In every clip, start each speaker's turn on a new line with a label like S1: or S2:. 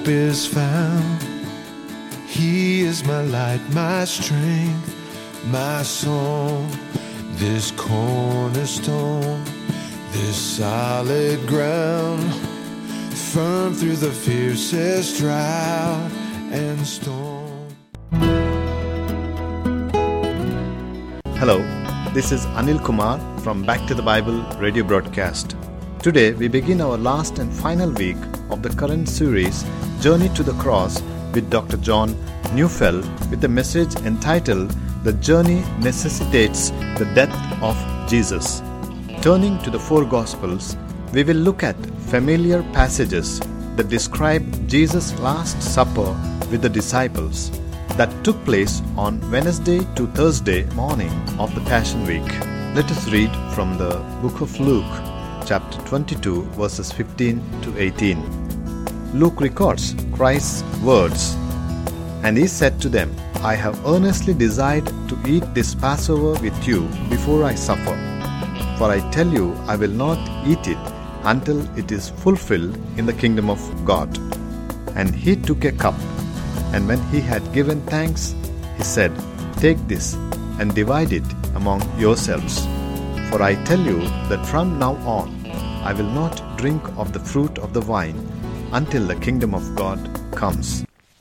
S1: hope is found. He is my light, my strength, my song. This cornerstone, this solid ground, firm through the fiercest drought and storm.
S2: Hello, this is Anil Kumar from Back to the Bible radio broadcast. Today we begin our last and final week of the current series, Journey to the Cross, with Dr. John Neufeld, with a message entitled, The Journey Necessitates the Death of Jesus. Turning to the four Gospels, we will look at familiar passages that describe Jesus' Last Supper with the disciples that took place on Wednesday to Thursday morning of the Passion Week. Let us read from the book of Luke, chapter 22, verses 15 to 18. Luke records Christ's words, "And he said to them, I have earnestly desired to eat this Passover with you before I suffer. For I tell you, I will not eat it until it is fulfilled in the kingdom of God." And he took a cup, and when he had given thanks, he said, "Take this and divide it among yourselves. For I tell you that from now on I will not drink of the fruit of the vine until the kingdom of God comes."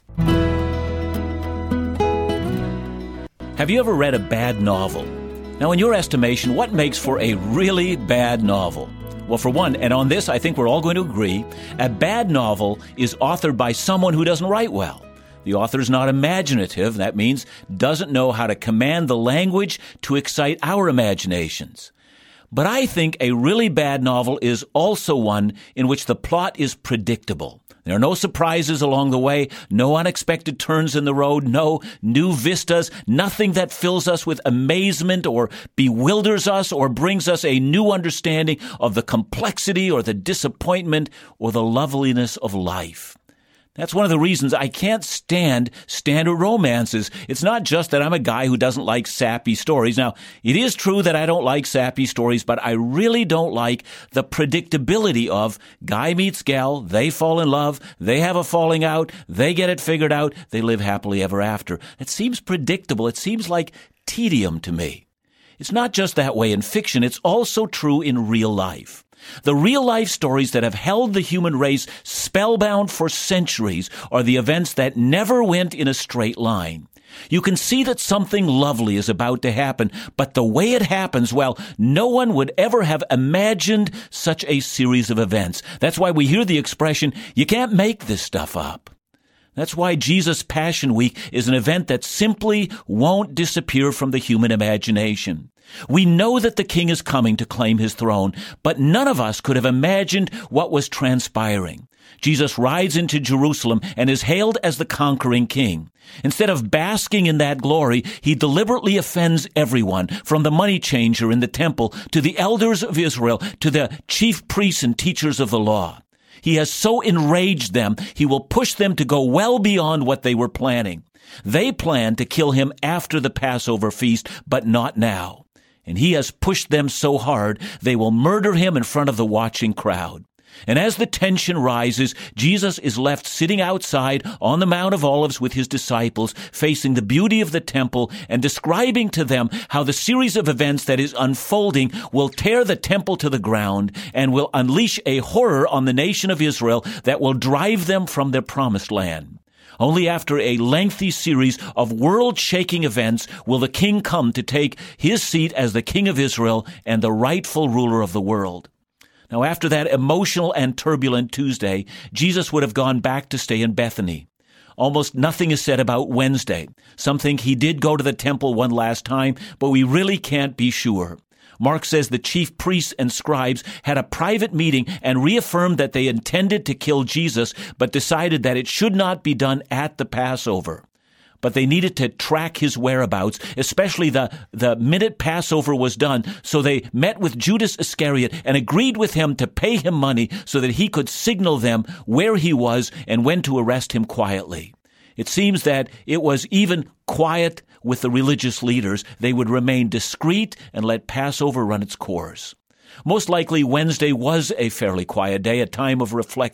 S3: Have you ever read a bad novel? Now, in your estimation, what makes for a really bad novel? Well, for one, and on this I think we're all going to agree, a bad novel is authored by someone who doesn't write well. The author is not imaginative. That means doesn't know how to command the language to excite our imaginations. But I think a really bad novel is also one in which the plot is predictable. There are no surprises along the way, no unexpected turns in the road, no new vistas, nothing that fills us with amazement or bewilders us or brings us a new understanding of the complexity or the disappointment or the loveliness of life. That's one of the reasons I can't stand standard romances. It's not just that I'm a guy who doesn't like sappy stories. Now, it is true that I don't like sappy stories, but I really don't like the predictability of guy meets gal, they fall in love, they have a falling out, they get it figured out, they live happily ever after. It seems predictable. It seems like tedium to me. It's not just that way in fiction. It's also true in real life. The real-life stories that have held the human race spellbound for centuries are the events that never went in a straight line. You can see that something lovely is about to happen, but the way it happens, well, no one would ever have imagined such a series of events. That's why we hear the expression, you can't make this stuff up. That's why Jesus' Passion Week is an event that simply won't disappear from the human imagination. We know that the king is coming to claim his throne, but none of us could have imagined what was transpiring. Jesus rides into Jerusalem and is hailed as the conquering king. Instead of basking in that glory, he deliberately offends everyone, from the money changer in the temple to the elders of Israel to the chief priests and teachers of the law. He has so enraged them, he will push them to go well beyond what they were planning. They planned to kill him after the Passover feast, but not now. And he has pushed them so hard, they will murder him in front of the watching crowd. And as the tension rises, Jesus is left sitting outside on the Mount of Olives with his disciples, facing the beauty of the temple and describing to them how the series of events that is unfolding will tear the temple to the ground and will unleash a horror on the nation of Israel that will drive them from their promised land. Only after a lengthy series of world-shaking events will the king come to take his seat as the king of Israel and the rightful ruler of the world. Now, after that emotional and turbulent Tuesday, Jesus would have gone back to stay in Bethany. Almost nothing is said about Wednesday. Some think he did go to the temple one last time, but we really can't be sure. Mark says the chief priests and scribes had a private meeting and reaffirmed that they intended to kill Jesus, but decided that it should not be done at the Passover. But they needed to track his whereabouts, especially the minute Passover was done. So they met with Judas Iscariot and agreed with him to pay him money so that he could signal them where he was and when to arrest him quietly. It seems that it was even quiet with the religious leaders. They would remain discreet and let Passover run its course. Most likely Wednesday was a fairly quiet day, a time of reflection.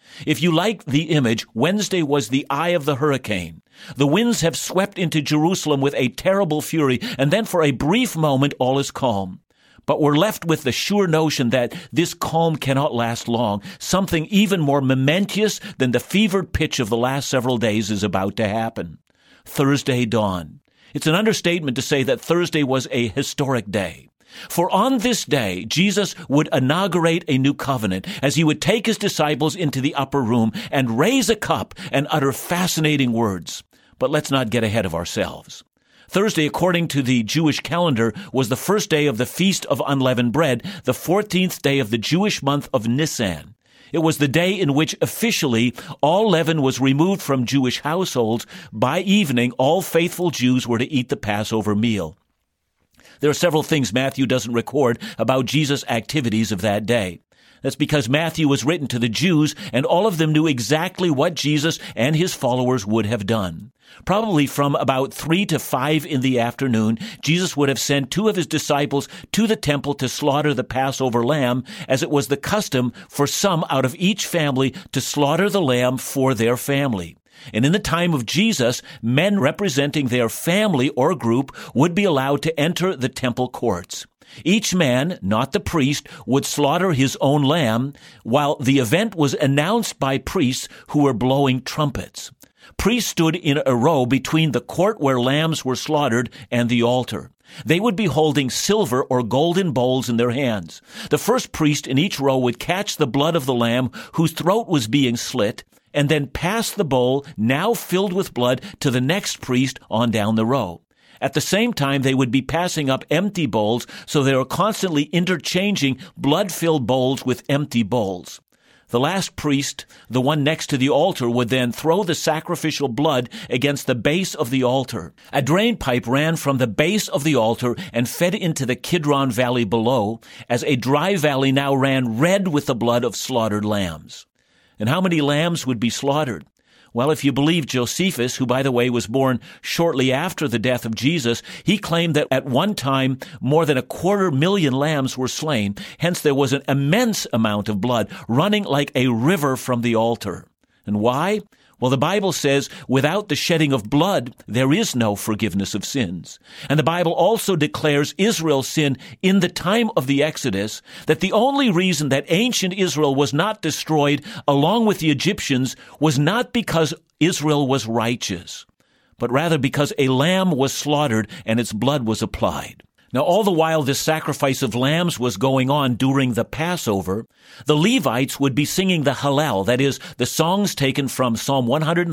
S3: If you like the image, Wednesday was the eye of the hurricane. The winds have swept into Jerusalem with a terrible fury, and then for a brief moment all is calm. But we're left with the sure notion that this calm cannot last long. Something even more momentous than the fevered pitch of the last several days is about to happen. Thursday dawn. It's an understatement to say that Thursday was a historic day. For on this day, Jesus would inaugurate a new covenant as he would take his disciples into the upper room and raise a cup and utter fascinating words. But let's not get ahead of ourselves. Thursday, according to the Jewish calendar, was the first day of the Feast of Unleavened Bread, the 14th day of the Jewish month of Nisan. It was the day in which officially all leaven was removed from Jewish households. By evening, all faithful Jews were to eat the Passover meal. There are several things Matthew doesn't record about Jesus' activities of that day. That's because Matthew was written to the Jews, and all of them knew exactly what Jesus and his followers would have done. Probably from about 3 to 5 in the afternoon, Jesus would have sent 2 of his disciples to the temple to slaughter the Passover lamb, as it was the custom for some out of each family to slaughter the lamb for their family. And in the time of Jesus, men representing their family or group would be allowed to enter the temple courts. Each man, not the priest, would slaughter his own lamb, while the event was announced by priests who were blowing trumpets. Priests stood in a row between the court where lambs were slaughtered and the altar. They would be holding silver or golden bowls in their hands. The first priest in each row would catch the blood of the lamb whose throat was being slit, and then pass the bowl, now filled with blood, to the next priest on down the row. At the same time, they would be passing up empty bowls, so they were constantly interchanging blood-filled bowls with empty bowls. The last priest, the one next to the altar, would then throw the sacrificial blood against the base of the altar. A drain pipe ran from the base of the altar and fed into the Kidron Valley below, as a dry valley now ran red with the blood of slaughtered lambs. And how many lambs would be slaughtered? Well, if you believe Josephus, who, by the way, was born shortly after the death of Jesus, he claimed that at one time more than 250,000 lambs were slain. Hence, there was an immense amount of blood running like a river from the altar. And why? Well, the Bible says, without the shedding of blood, there is no forgiveness of sins. And the Bible also declares Israel's sin in the time of the Exodus, that the only reason that ancient Israel was not destroyed along with the Egyptians was not because Israel was righteous, but rather because a lamb was slaughtered and its blood was applied. Now, all the while this sacrifice of lambs was going on during the Passover, the Levites would be singing the Hallel, that is, the songs taken from Psalm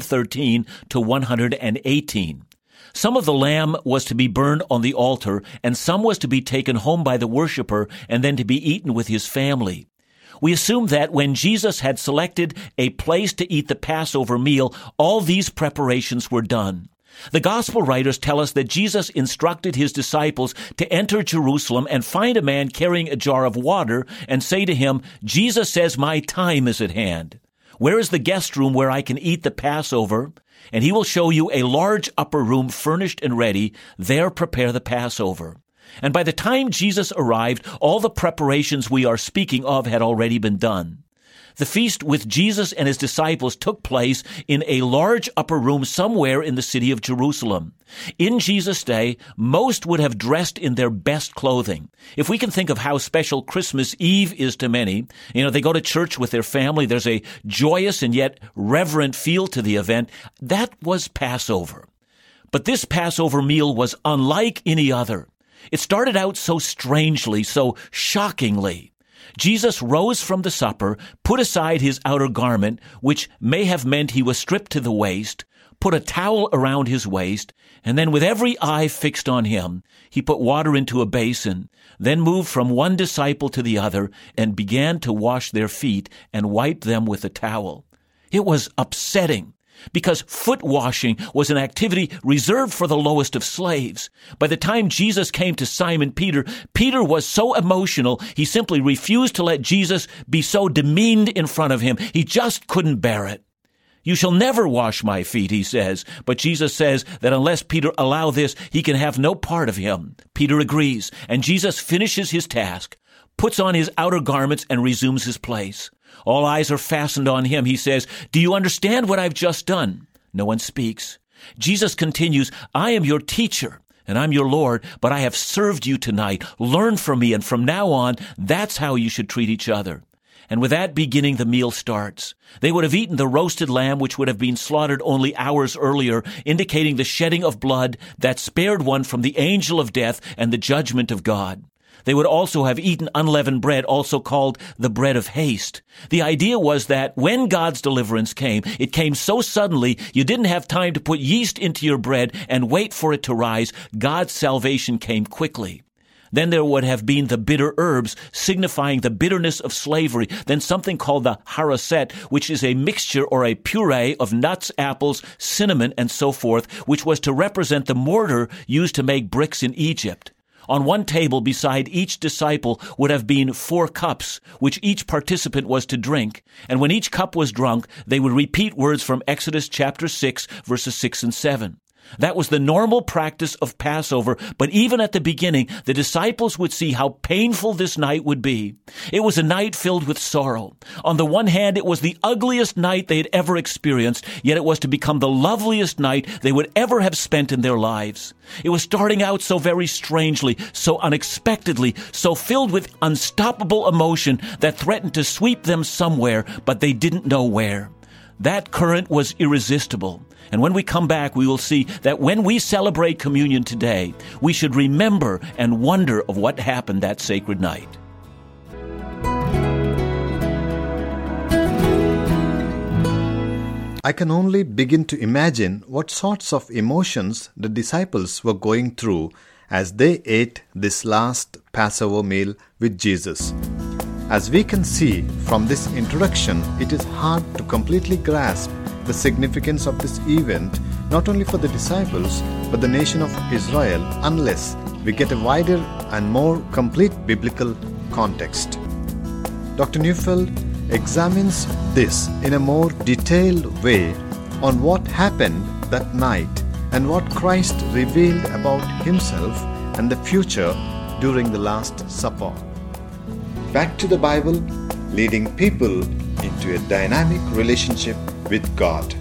S3: 113 to 118. Some of the lamb was to be burned on the altar, and some was to be taken home by the worshiper and then to be eaten with his family. We assume that when Jesus had selected a place to eat the Passover meal, all these preparations were done. The gospel writers tell us that Jesus instructed his disciples to enter Jerusalem and find a man carrying a jar of water and say to him, "Jesus says, my time is at hand. Where is the guest room where I can eat the Passover?" And he will show you a large upper room furnished and ready. There prepare the Passover. And by the time Jesus arrived, all the preparations we are speaking of had already been done. The feast with Jesus and his disciples took place in a large upper room somewhere in the city of Jerusalem. In Jesus' day, most would have dressed in their best clothing. If we can think of how special Christmas Eve is to many, they go to church with their family, there's a joyous and yet reverent feel to the event. That was Passover. But this Passover meal was unlike any other. It started out so strangely, so shockingly. Jesus rose from the supper, put aside his outer garment, which may have meant he was stripped to the waist, put a towel around his waist, and then with every eye fixed on him, he put water into a basin, then moved from one disciple to the other and began to wash their feet and wipe them with a towel. It was upsetting, because foot washing was an activity reserved for the lowest of slaves. By the time Jesus came to Simon Peter, Peter was so emotional, he simply refused to let Jesus be so demeaned in front of him. He just couldn't bear it. "You shall never wash my feet," he says. But Jesus says that unless Peter allow this, he can have no part of him. Peter agrees, and Jesus finishes his task, puts on his outer garments, and resumes his place. All eyes are fastened on him. He says, "Do you understand what I've just done?" No one speaks. Jesus continues, "I am your teacher, and I'm your Lord, but I have served you tonight. Learn from me, and from now on, that's how you should treat each other." And with that beginning, the meal starts. They would have eaten the roasted lamb, which would have been slaughtered only hours earlier, indicating the shedding of blood that spared one from the angel of death and the judgment of God. They would also have eaten unleavened bread, also called the bread of haste. The idea was that when God's deliverance came, it came so suddenly you didn't have time to put yeast into your bread and wait for it to rise. God's salvation came quickly. Then there would have been the bitter herbs, signifying the bitterness of slavery. Then something called the haraset, which is a mixture or a puree of nuts, apples, cinnamon, and so forth, which was to represent the mortar used to make bricks in Egypt. On one table beside each disciple would have been 4 cups, which each participant was to drink. And when each cup was drunk, they would repeat words from Exodus chapter 6, verses 6 and 7. That was the normal practice of Passover, but even at the beginning, the disciples would see how painful this night would be. It was a night filled with sorrow. On the one hand, it was the ugliest night they had ever experienced, yet it was to become the loveliest night they would ever have spent in their lives. It was starting out so very strangely, so unexpectedly, so filled with unstoppable emotion that threatened to sweep them somewhere, but they didn't know where. That current was irresistible. And when we come back, we will see that when we celebrate communion today, we should remember and wonder of what happened that sacred night.
S2: I can only begin to imagine what sorts of emotions the disciples were going through as they ate this last Passover meal with Jesus. As we can see from this introduction, it is hard to completely grasp the significance of this event, not only for the disciples, but the nation of Israel, unless we get a wider and more complete biblical context. Dr. Neufeld examines this in a more detailed way on what happened that night and what Christ revealed about himself and the future during the Last Supper. Back to the Bible, leading people into a dynamic relationship with God.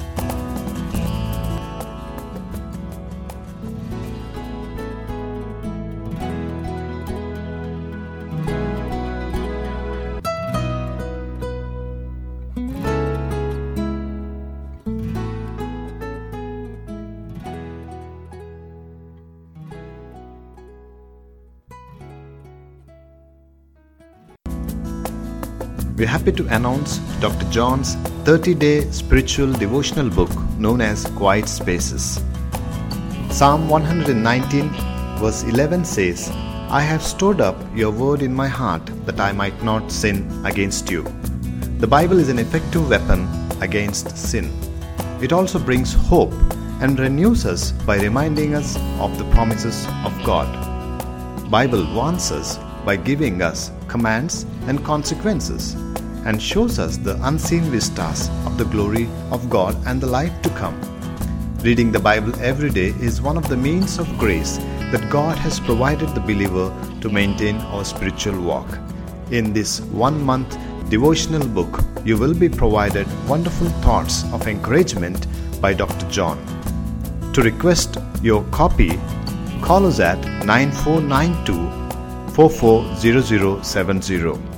S2: We're happy to announce Dr. John's 30-day spiritual devotional book known as Quiet Spaces. Psalm 119 verse 11 says, "I have stored up your word in my heart that I might not sin against you." The Bible is an effective weapon against sin. It also brings hope and renews us by reminding us of the promises of God. Bible warns us by giving us commands and consequences, and shows us the unseen vistas of the glory of God and the life to come. Reading the Bible every day is one of the means of grace that God has provided the believer to maintain our spiritual walk. In this 1-month devotional book, you will be provided wonderful thoughts of encouragement by Dr. John. To request your copy, call us at 9492 440070.